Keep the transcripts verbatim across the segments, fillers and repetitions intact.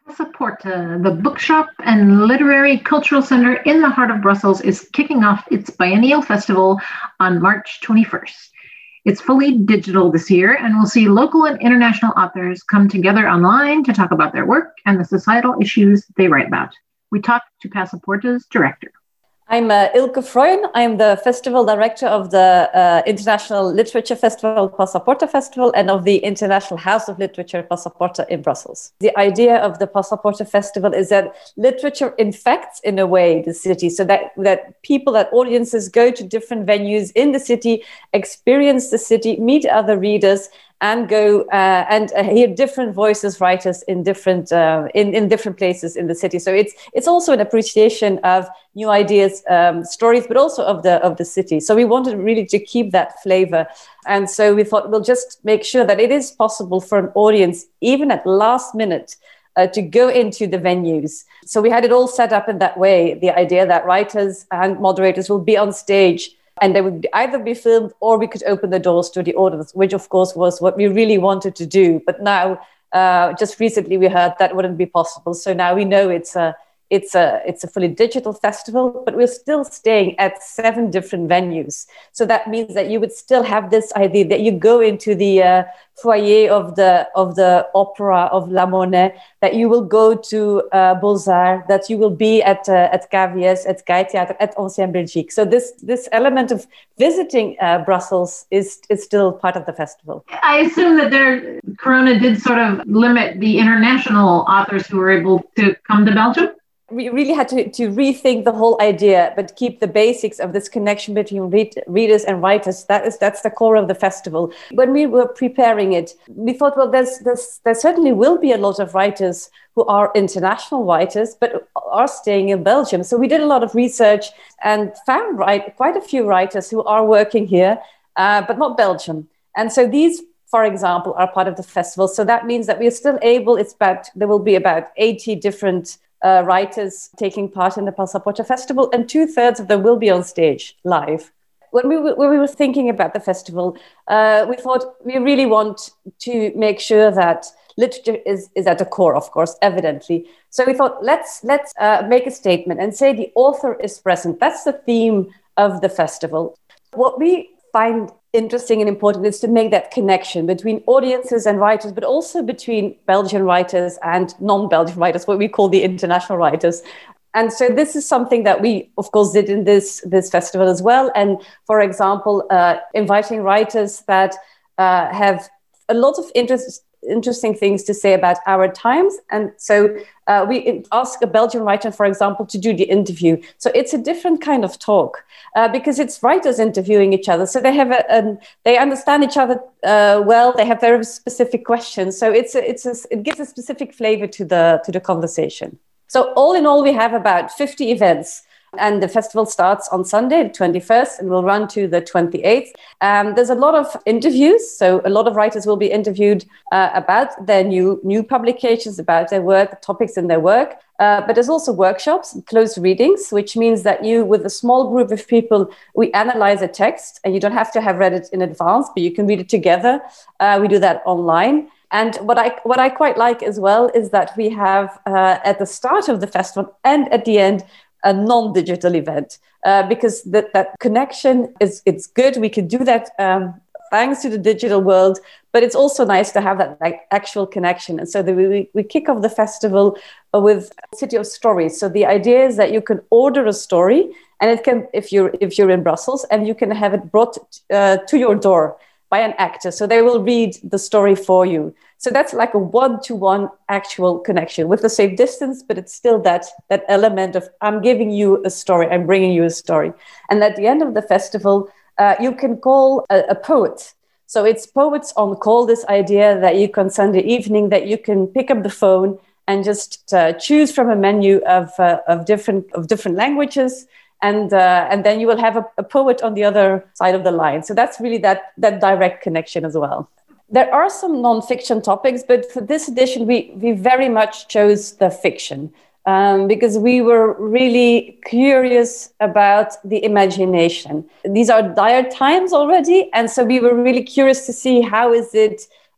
Passaporta, the bookshop and literary cultural center in the heart of Brussels, is kicking off its biennial festival on March twenty-first. It's fully digital this year, and we'll see local and international authors come together online to talk about their work and the societal issues they write about. We talked to Passaporta's director. I'm uh, Ilke Freun. I'm the festival director of the uh, International Literature Festival, Passaporta Festival, and of the International House of Literature, Passaporta, in Brussels. The idea of the Passaporta Festival is that literature infects, in a way, the city, so that, that people, that audiences go to different venues in the city, experience the city, meet other readers, and go uh, and uh, hear different voices, writers in different uh, in, in different places in the city. So it's it's also an appreciation of new ideas, um, stories, but also of the of the city. So we wanted really to keep that flavor, and so we thought we'll just make sure that it is possible for an audience, even at last minute, uh, to go into the venues. So we had it all set up in that way. The idea that writers and moderators will be on stage, and they would either be filmed or we could open the doors to the audience, which of course was what we really wanted to do. But now, uh, just recently we heard that wouldn't be possible. So now we know it's a, it's a, it's a fully digital festival, but we're still staying at seven different venues. So that means that you would still have this idea that you go into the uh, foyer of the, of the opera of La Monnaie, that you will go to uh, Beaux-Arts, that you will be at uh, at K V S, at Sky Theatre, at Ancienne Belgique. So this this element of visiting uh, Brussels is is still part of the festival. I assume that there, Corona did sort of limit the international authors who were able to come to Belgium. We really had to, to rethink the whole idea, but keep the basics of this connection between read, readers and writers. That is, that's the core of the festival. When we were preparing it, we thought, well, there's, there's, there certainly will be a lot of writers who are international writers, but are staying in Belgium. So we did a lot of research and found right, quite a few writers who are working here, uh, but not Belgium. And so these, for example, are part of the festival. So that means that we are still able, it's about, there will be about eighty different Uh, writers taking part in the Passaporta Festival, and two thirds of them will be on stage live. When we, w- when we were thinking about the festival, uh, we thought we really want to make sure that literature is, is at the core, of course, evidently. So we thought, let's, let's uh, make a statement and say the author is present. That's the theme of the festival. What we find interesting and important is to make that connection between audiences and writers, but also between Belgian writers and non-Belgian writers, what we call the international writers. And so this is something that we, of course, did in this, this festival as well. And for example, uh, inviting writers that uh, have a lot of interest, interesting things to say about our times. And so uh, we ask a Belgian writer, for example, to do the interview. So it's a different kind of talk uh, because it's writers interviewing each other. So they have a, a they understand each other uh, well. They have very specific questions. So it's a, it's a, it gives a specific flavor to the to the conversation. So all in all, we have about fifty events. And the festival starts on Sunday, the twenty-first, and will run to the twenty-eighth. Um, there's a lot of interviews. So a lot of writers will be interviewed uh, about their new, new publications, about their work, topics in their work. Uh, but there's also workshops and closed readings, which means that you, with a small group of people, we analyze a text, and you don't have to have read it in advance, but you can read it together. Uh, we do that online. And what I what I quite like as well is that we have uh, at the start of the festival and at the end a non-digital event, uh, because that, that connection is it's good. We can do that um, thanks to the digital world, but it's also nice to have that like actual connection. And so the, we, we kick off the festival with City of Stories. So the idea is that you can order a story, and it can, if you're if you're in Brussels, and you can have it brought uh, to your door by an actor. So they will read the story for you. So that's like a one-to-one actual connection with the same distance, but it's still that, that element of I'm giving you a story, I'm bringing you a story. And at the end of the festival, uh, you can call a, a poet. So it's poets on call, this idea that you can Sunday evening, that you can pick up the phone and just uh, choose from a menu of, uh, of, different, of different languages. And uh, and then you will have a, a poet on the other side of the line. So that's really that, that direct connection as well. There are some non-fiction topics, but for this edition, we, we very much chose the fiction um, because we were really curious about the imagination. These are dire times already, and so we were really curious to see how is it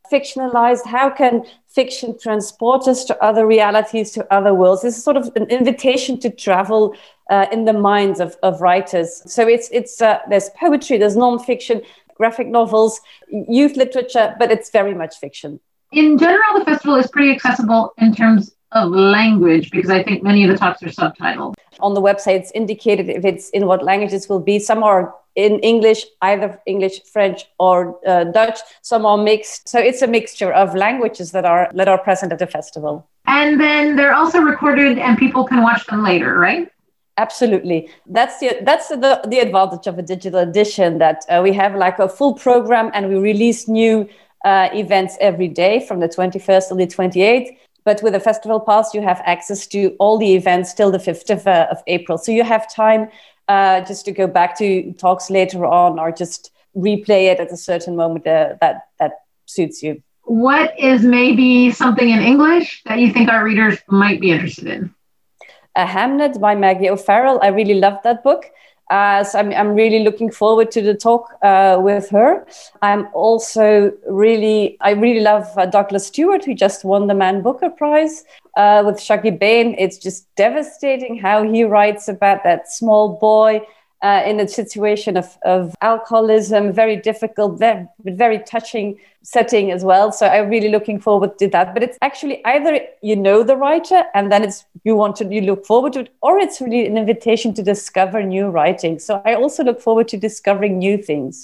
fictionalized? How can fiction transport us to other realities, to other worlds? This is sort of an invitation to travel uh, in the minds of, of writers. So it's it's uh, there's poetry, there's nonfiction, graphic novels, youth literature, but it's very much fiction. In general, the festival is pretty accessible in terms of language, because I think many of the talks are subtitled. On the website, it's indicated if it's in what languages will be. Some are in English, either English, French, or uh, Dutch. Some are mixed. So it's a mixture of languages that are that are present at the festival. And then they're also recorded and people can watch them later, right? Absolutely. That's the that's the, the advantage of a digital edition, that uh, we have like a full program and we release new uh, events every day from the twenty-first till the twenty-eighth. But with a festival pass, you have access to all the events till the fifth of, uh, of April. So you have time uh, just to go back to talks later on, or just replay it at a certain moment uh, that, that suits you. What is maybe something in English that you think our readers might be interested in? Uh, Hamnet by Maggie O'Farrell. I really loved that book. Uh, so I'm, I'm really looking forward to the talk uh, with her. I'm also really, I really love uh, Douglas Stewart, who just won the Man Booker Prize uh, with Shuggie Bain. It's just devastating how he writes about that small boy uh, in a situation of, of alcoholism, very difficult, very, very touching setting as well. So I'm really looking forward to that. But it's actually either you know the writer and then it's you want to you look forward to it, or it's really an invitation to discover new writing. So I also look forward to discovering new things.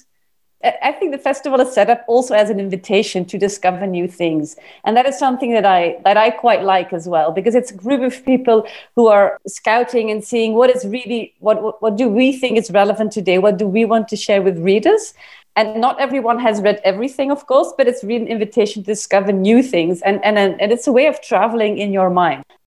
I think the festival is set up also as an invitation to discover new things. And that is something that I that I quite like as well, because it's a group of people who are scouting and seeing what is really, what, what, what do we think is relevant today? What do we want to share with readers? And not everyone has read everything, of course, but it's really an invitation to discover new things. And, and, and it's a way of traveling in your mind.